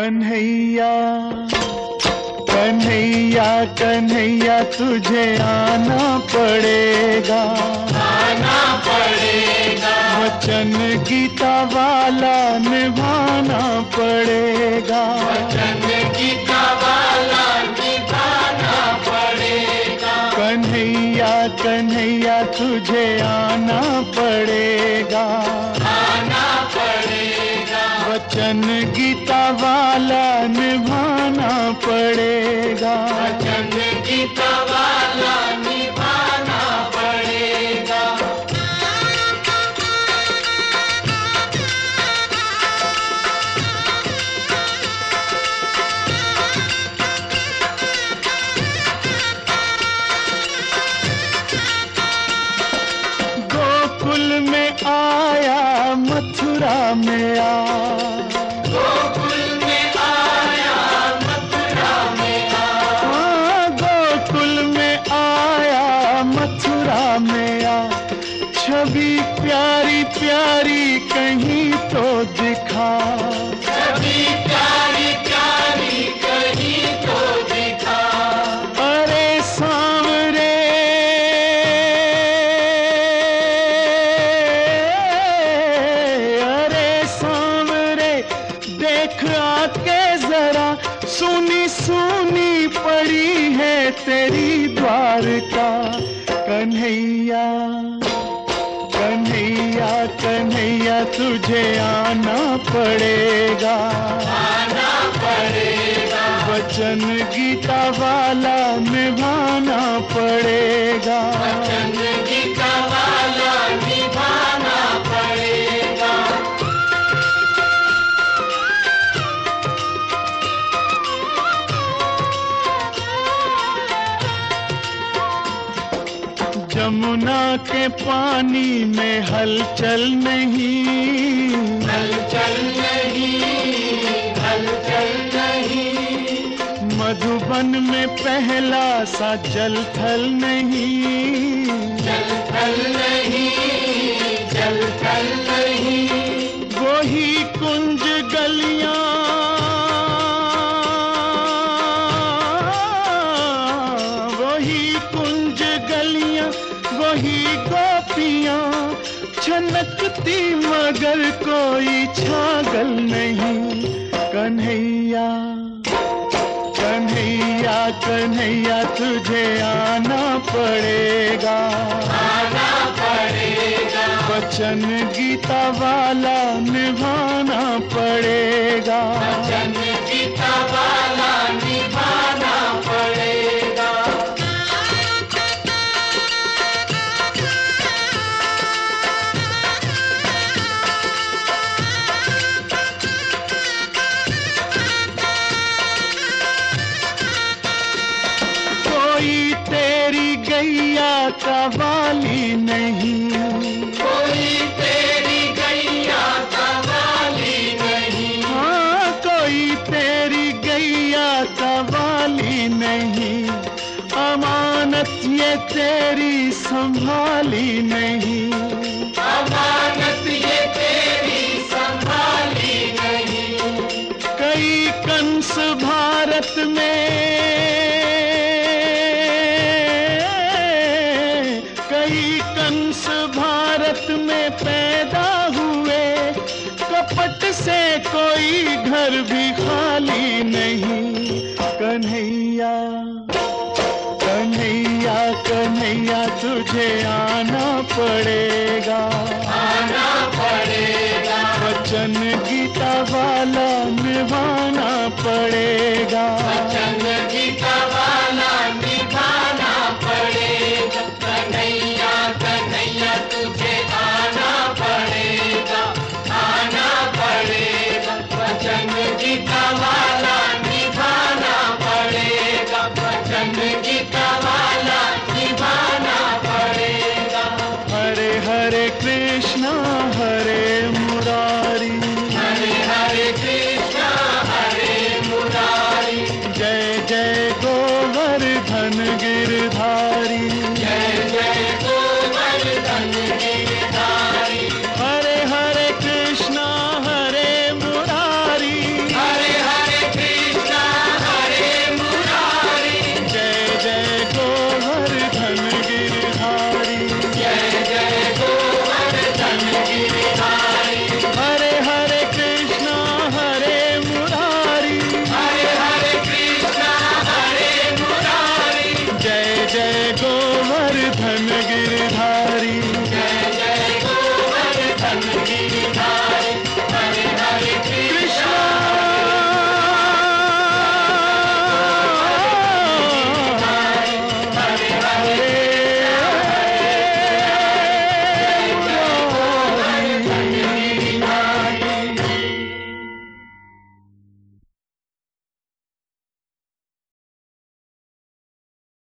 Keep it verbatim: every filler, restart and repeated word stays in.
कन्हैया कन्हैया कन्हैया तुझे आना पड़ेगा, आना पड़ेगा। वचन गीता वाला निभाना पड़ेगा, वचन गीता वाला निभाना पड़ेगा। कन्हैया कन्हैया तुझे आना पड़ेगा, आना पड़ेगा। वचन गीता वाला निभाना पड़ेगा, वचन गीता वाला निभाना पड़ेगा। गोकुल में आया मथुरा में आ, गोकुल में आया मथुरा में आ। हाँ, गोकुल में आया मथुरा में आ, छवि प्यारी प्यारी कहीं तो दिखा, छवि प्यारी प्यारी कहीं तो दिखा। अरे सांवरे अरे सांवरे देख आके जरा, सुनी सुनी पड़ी है तेरी द्वारका। कन्हैया कन्हैया कन्हैया तुझे आना पड़ेगा, आना पड़ेगा। वचन गीता वाला निभाना पड़ेगा, वचन गीता वाला निभाना पड़ेगा। जमुना के पानी में हलचल नहीं, हलचल नहीं, हलचल नहीं। मधुबन में पहला सा जल थल नहीं, जल थल नहीं, जल थल नहीं। वही कुंज गलियां वही कुंज गलियां वही गोपियां छनकती मगर कोई छागल नहीं। कन्हैया कन्हैया कन्हैया तुझे आना पड़ेगा, आना पड़ेगा। वचन गीता वाला निभाना पड़ेगा, वचन गीता वाला निभाना पड़ेगा। कोई तेरी गैया का वाली नहीं, कोई तेरी गैया का वाली नहीं। हाँ कोई तेरी गैया का वाली नहीं, अमानत ये तेरी संभाली नहीं, अमानत ये तेरी संभाली नहीं। कई कंस भारत में कई कंस भारत में पैदा हुए, कपट से कोई घर भी खाली नहीं। कन्हैया कन्हैया कन्हैया तुझे आना पड़ेगा, आना पड़ेगा। वचन गीता वाला निभाना पड़ेगा, वचन गीता वाला